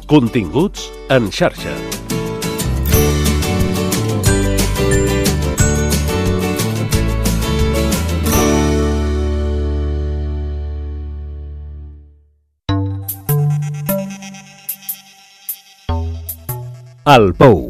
Continguts en xarxa. El Pou.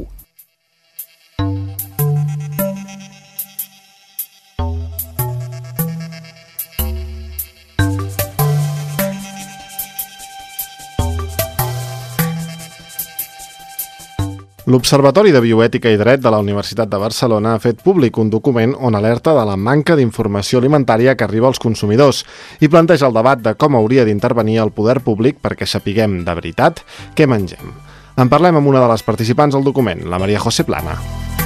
L'Observatori de Bioètica i Dret de la Universitat de Barcelona ha fet públic un document on alerta de la manca d'informació alimentària que arriba als consumidors i planteja el debat de com hauria d'intervenir el poder públic perquè sapiguem de veritat què mengem. En parlem amb una de les participants del document, la Maria José Plana.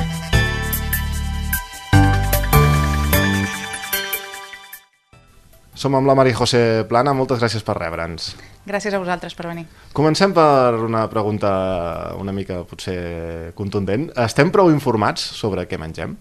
Som amb la Maria José Plana, moltes gràcies per rebre'ns. Gràcies a vosaltres per venir. Comencem per una pregunta una mica potser contundent. Estem prou informats sobre què mengem?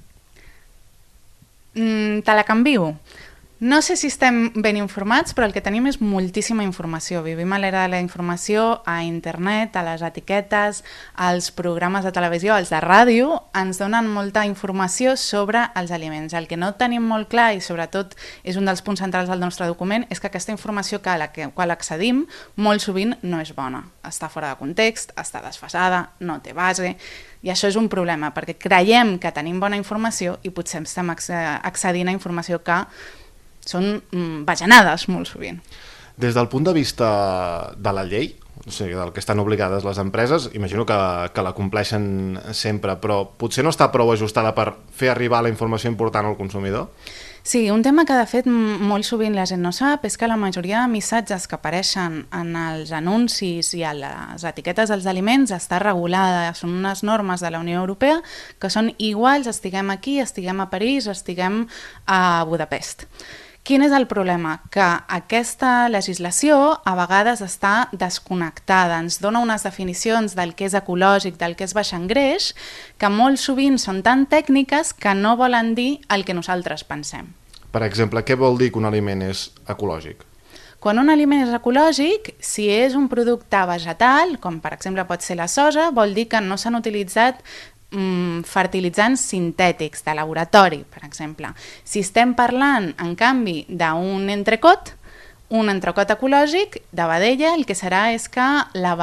Te la canvio. No sé si estem ben informats, però el que tenim és moltíssima informació. Vivim a l'era de la informació, a internet, a les etiquetes, als programes de televisió, als de ràdio, ens donen molta informació sobre els aliments. El que no tenim molt clar, i sobretot és un dels punts centrals del nostre document, és que aquesta informació a la qual accedim molt sovint no és bona. Està fora de context, està desfasada, no té base. I això és un problema, perquè creiem que tenim bona informació i potser estem accedint a informació que són bajanades molt sovint. Des del punt de vista de la llei, o sigui, del que estan obligades les empreses, imagino que la compleixen sempre, però potser no està prou ajustada per fer arribar la informació important al consumidor? Sí, un tema que de fet molt sovint la gent no sap és que la majoria de missatges que apareixen en els anuncis i a les etiquetes dels aliments està regulada, són unes normes de la Unió Europea que són iguals, estiguem aquí, estiguem a París, estiguem a Budapest. Quin és el problema? Que aquesta legislació a vegades està desconnectada, ens dona unes definicions del que és ecològic, del que és baix en greix, que molt sovint són tan tècniques que no volen dir el que nosaltres pensem. Per exemple, què vol dir que un aliment és ecològic? Quan un aliment és ecològic, si és un producte vegetal, com per exemple pot ser la soja, vol dir que no s'han utilitzat fertilitzants sintètics de laboratori, per exemple. Si estem parlant, en canvi, d'un entrecot ecològic de vedella, el que serà és que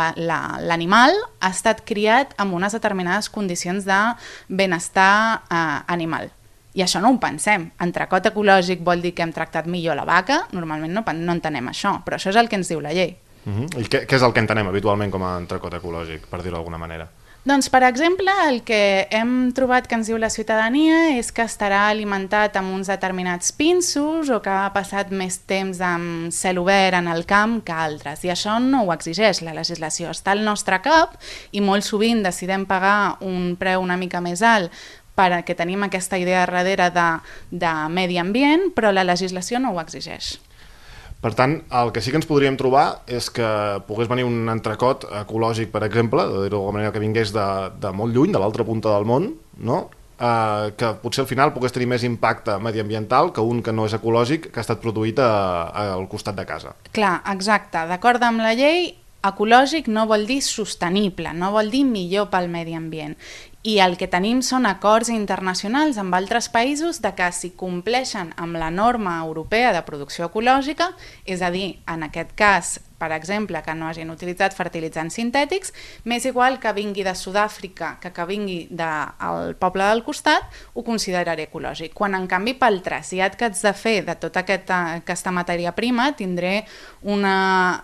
l'animal ha estat criat amb unes determinades condicions de benestar animal. I això no ho pensem. Entrecot ecològic vol dir que hem tractat millor la vaca? Normalment no entenem això, però això és el que ens diu la llei. I què és el que entenem habitualment com a entrecot ecològic, per dir-ho d'alguna manera? Doncs, per exemple, el que hem trobat que ens diu la ciutadania és que estarà alimentat amb uns determinats pinsos o que ha passat més temps amb cel obert en el camp que altres. I això no ho exigeix la legislació. Està al nostre cap i molt sovint decidem pagar un preu una mica més alt perquè tenim aquesta idea darrere de medi ambient, però la legislació no ho exigeix. Per tant, el que sí que ens podríem trobar és que pogués venir un entrecot ecològic, per exemple, de dir-ho d'alguna manera, que vingués de molt lluny, de l'altra punta del món, no? Que potser al final pogués tenir més impacte mediambiental que un que no és ecològic, que ha estat produït al costat de casa. Clar, exacte. D'acord amb la llei, ecològic no vol dir sostenible, no vol dir millor pel medi ambient. I el que tenim són acords internacionals amb altres països de que si compleixen amb la norma europea de producció ecològica, és a dir, en aquest cas, per exemple, que no hagin utilitzat fertilitzants sintètics, m'és igual que vingui de Sud-àfrica que vingui del poble del costat, ho consideraré ecològic. Quan, en canvi, pel trasllat que haig de fer de tota aquesta matèria prima, tindré una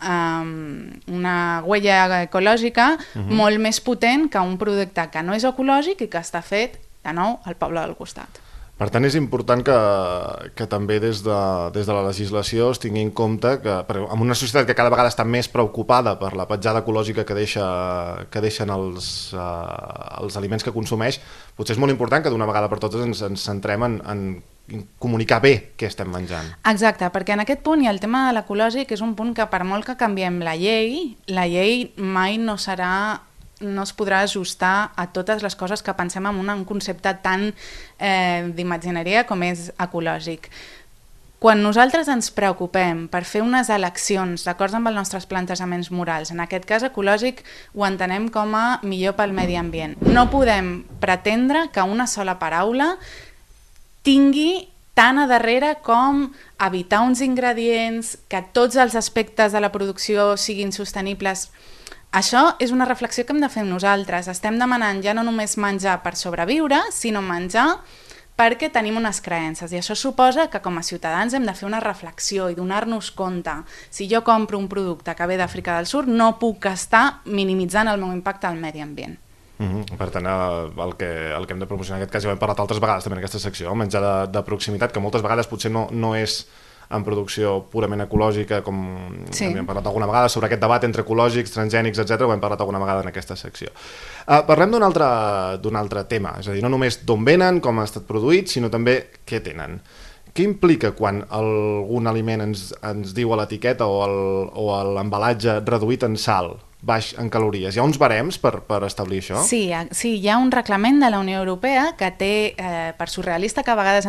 huella ecològica molt més potent que un producte que no és ecològic i que està fet, de nou, al poble del costat. Per tant, és important que també des de la legislació es tingui en compte que en una societat que cada vegada està més preocupada per la petjada ecològica que deixen els aliments que consumeix, potser és molt important que d'una vegada per totes ens centrem en comunicar bé què estem menjant. Exacte, perquè en aquest punt i el tema de l'ecològic és un punt que per molt que canviem la llei mai no es podrà ajustar a totes les coses que pensem en un concepte tan d'imagineria com és ecològic. Quan nosaltres ens preocupem per fer unes eleccions d'acord amb els nostres plantejaments morals, en aquest cas ecològic ho entenem com a millor pel medi ambient, no podem pretendre que una sola paraula tingui tant a darrere com evitar uns ingredients, que tots els aspectes de la producció siguin sostenibles. Això és una reflexió que hem de fer nosaltres. Estem demanant ja no només menjar per sobreviure, sinó menjar perquè tenim unes creences, i això suposa que com a ciutadans hem de fer una reflexió i donar-nos compte. Si jo compro un producte que ve d'Àfrica del Sud, no puc estar minimitzant el meu impacte al medi ambient. Per tant, el que hem de promocionar en aquest cas, ja ho hem parlat altres vegades també en aquesta secció, el menjar de proximitat, que moltes vegades potser no és en producció purament ecològica, com hem parlat alguna vegada, sobre aquest debat entre ecològics, transgènics, etc. Ho hem parlat alguna vegada en aquesta secció. Parlem d'un altre tema, és a dir, no només d'on venen, com ha estat produït, sinó també què tenen. Què implica quan algun aliment ens diu a l'etiqueta o a l'embalatge reduït en sal, baix en calories? Hi ha uns barems per establir això? Sí, hi ha un reglament de la Unió Europea que té, per surrealista que a vegades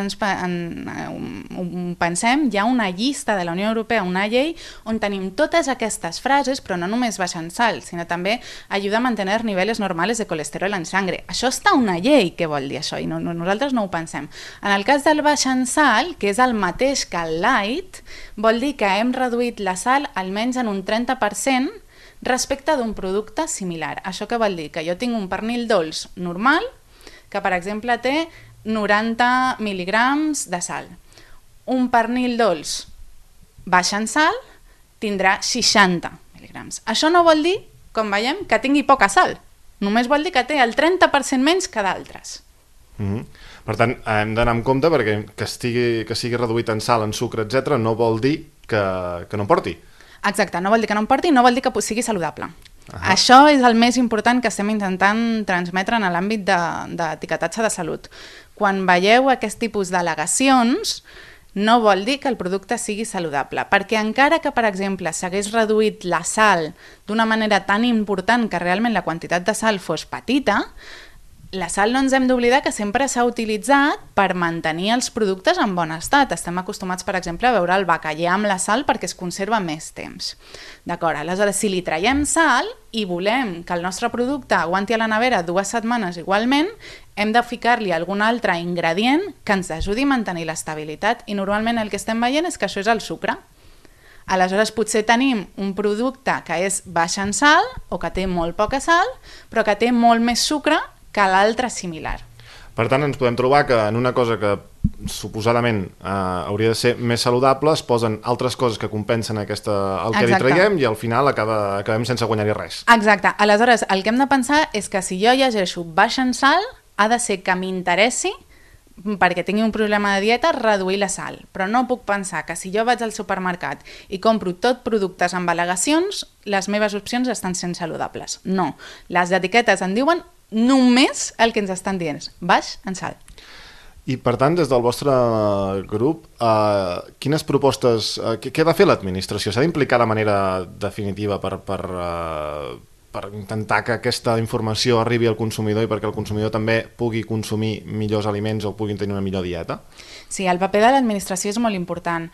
pensem, hi ha una llista de la Unió Europea, una llei, on tenim totes aquestes frases, però no només baix en sal, sinó també ajuda a mantenir niveles normales de colesterol en sangre. Això està una llei, què vol dir això? I nosaltres no ho pensem. En el cas del baix en sal, que és el mateix que el light, vol dir que hem reduït la sal almenys en un 30% respecte d'un producte similar. Això què vol dir? Que jo tinc un pernil dolç normal, que per exemple té 90 mil·ligrams de sal. Un pernil dolç baix en sal tindrà 60 mil·ligrams. Això no vol dir, com veiem, que tingui poca sal. Només vol dir que té el 30% menys que d'altres. Per tant, hem d'anar amb compte perquè que sigui reduït en sal, en sucre, etc., no vol dir que no porti. Exacte, no vol dir que no em porti, no vol dir que sigui saludable. Això és el més important que estem intentant transmetre en l'àmbit d'etiquetatge de salut. Quan veieu aquest tipus d'al·legacions, no vol dir que el producte sigui saludable, perquè encara que, per exemple, s'hagués reduït la sal d'una manera tan important que realment la quantitat de sal fos petita, la sal no ens hem d'oblidar que sempre s'ha utilitzat per mantenir els productes en bon estat. Estem acostumats, per exemple, a veure el bacallà amb la sal perquè es conserva més temps. D'acord, aleshores, si li traiem sal i volem que el nostre producte aguanti a la nevera 2 setmanes igualment, hem de ficar-li algun altre ingredient que ens ajudi a mantenir l'estabilitat, i normalment el que estem veient és que això és el sucre. Aleshores, potser tenim un producte que és baix en sal o que té molt poca sal, però que té molt més sucre que l'altre similar. Per tant, ens podem trobar que en una cosa que suposadament hauria de ser més saludable es posen altres coses que compensen el que li traiem i al final acabem sense guanyar-hi res. Exacte. Aleshores, el que hem de pensar és que si jo llegeixo baix en sal, ha de ser que m'interessi, perquè tingui un problema de dieta, reduir la sal. Però no puc pensar que si jo vaig al supermercat i compro tot productes amb al·legacions, les meves opcions estan sent saludables. No. Les etiquetes en diuen només el que ens estan dient, baix en sal. I per tant, des del vostre grup, quines propostes, què ha de fer l'administració? S'ha d'implicar de manera definitiva per intentar que aquesta informació arribi al consumidor i perquè el consumidor també pugui consumir millors aliments o puguin tenir una millor dieta? Sí, el paper de l'administració és molt important.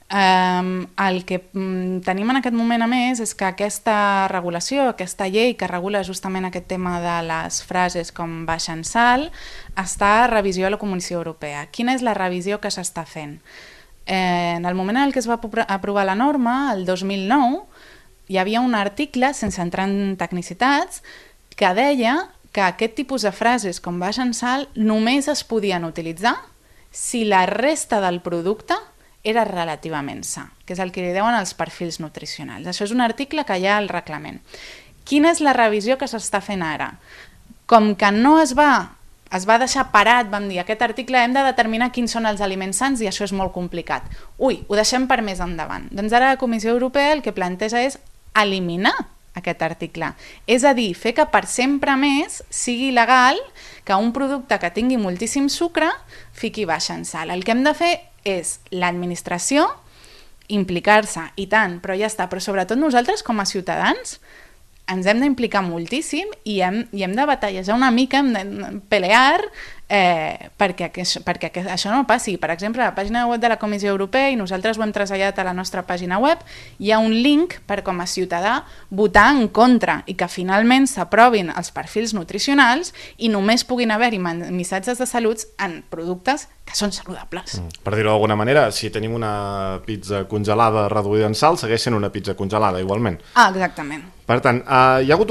El que tenim en aquest moment, a més, és que aquesta regulació, aquesta llei que regula justament aquest tema de les frases com baix en sal, està a revisió a la Comissió Europea. Quina és la revisió que s'està fent? En el moment en què es va aprovar la norma, el 2009, hi havia un article, sense entrar en tecnicitats, que deia que aquest tipus de frases com baix en sal només es podien utilitzar si la resta del producte era relativament sa, que és el que li deuen els perfils nutricionals. Això és un article que hi ha al reglament. Quina és la revisió que s'està fent ara? Com que no es va deixar parat, vam dir, aquest article hem de determinar quins són els aliments sans i això és molt complicat. Ui, ho deixem per més endavant. Doncs ara la Comissió Europea el que planteja és eliminar aquest article. És a dir, fer que per sempre més sigui legal que un producte que tingui moltíssim sucre fiqui baix en sal. El que hem de fer és l'administració implicar-se, i tant, però ja està. Però sobretot nosaltres, com a ciutadans, ens hem d'implicar moltíssim i hem de batallejar una mica, hem de pelear perquè això no passi. Per exemple, a la pàgina web de la Comissió Europea, i nosaltres ho hem traslladat a la nostra pàgina web, hi ha un link per com a ciutadà votar en contra i que finalment s'aprovin els perfils nutricionals i només puguin haver-hi missatges de salut en productes que són saludables. Per dir-ho d'alguna manera, si tenim una pizza congelada reduïda en sal, segueix sent una pizza congelada igualment. Exactament. Per tant, hi ha hagut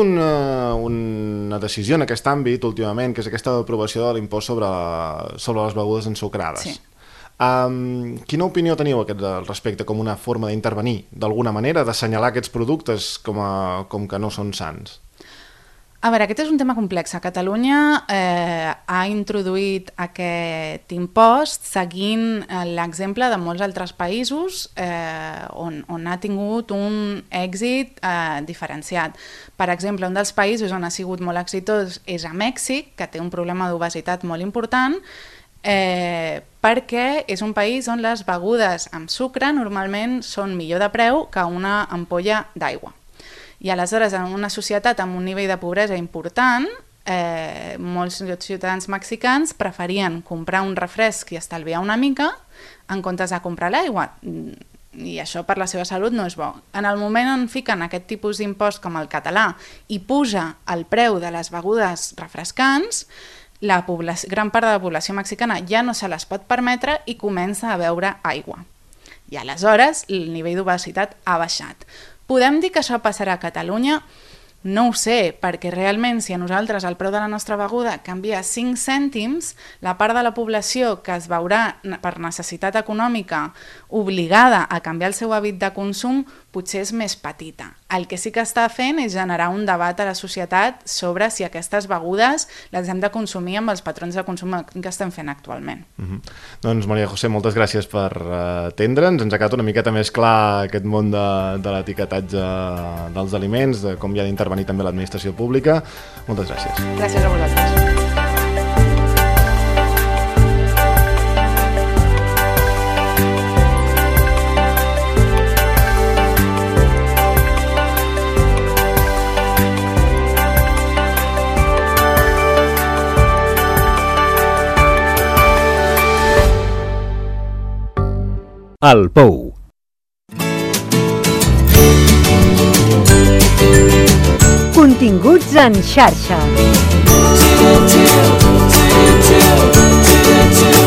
una decisió en aquest àmbit últimament, que és aquesta aprovació de l'impost sobre les begudes ensucrades. Sí. Quina opinió teniu al respecte, com una forma d'intervenir d'alguna manera, d'assenyalar aquests productes com que no són sants? A veure, aquest és un tema complex. Catalunya ha introduït aquest impost seguint l'exemple de molts altres països on ha tingut un èxit diferenciat. Per exemple, un dels països on ha sigut molt exitós és a Mèxic, que té un problema d'obesitat molt important, perquè és un país on les begudes amb sucre normalment són millor de preu que una ampolla d'aigua. I aleshores, en una societat amb un nivell de pobresa important, molts ciutadans mexicans preferien comprar un refresc i estalviar una mica en comptes de comprar l'aigua. I això per la seva salut no és bo. En el moment on fiquen aquest tipus d'impost com el català i puja el preu de les begudes refrescants, gran part de la població mexicana ja no se les pot permetre i comença a beure aigua. I aleshores el nivell d'obesitat ha baixat. Podem dir que això passarà a Catalunya? No ho sé, perquè realment si a nosaltres el preu de la nostra beguda canvia 5 cèntims, la part de la població que es veurà per necessitat econòmica obligada a canviar el seu hàbit de consum potser és més petita. El que sí que està fent és generar un debat a la societat sobre si aquestes begudes les hem de consumir amb els patrons de consum que estem fent actualment. Doncs Maria José, moltes gràcies per atendre'ns. Ens ha quedat una miqueta més clar aquest món de l'etiquetatge dels aliments, de com hi ha d'intervenir també l'administració pública. Moltes gràcies. Gràcies a vosaltres. El Pou. Continguts en xarxa.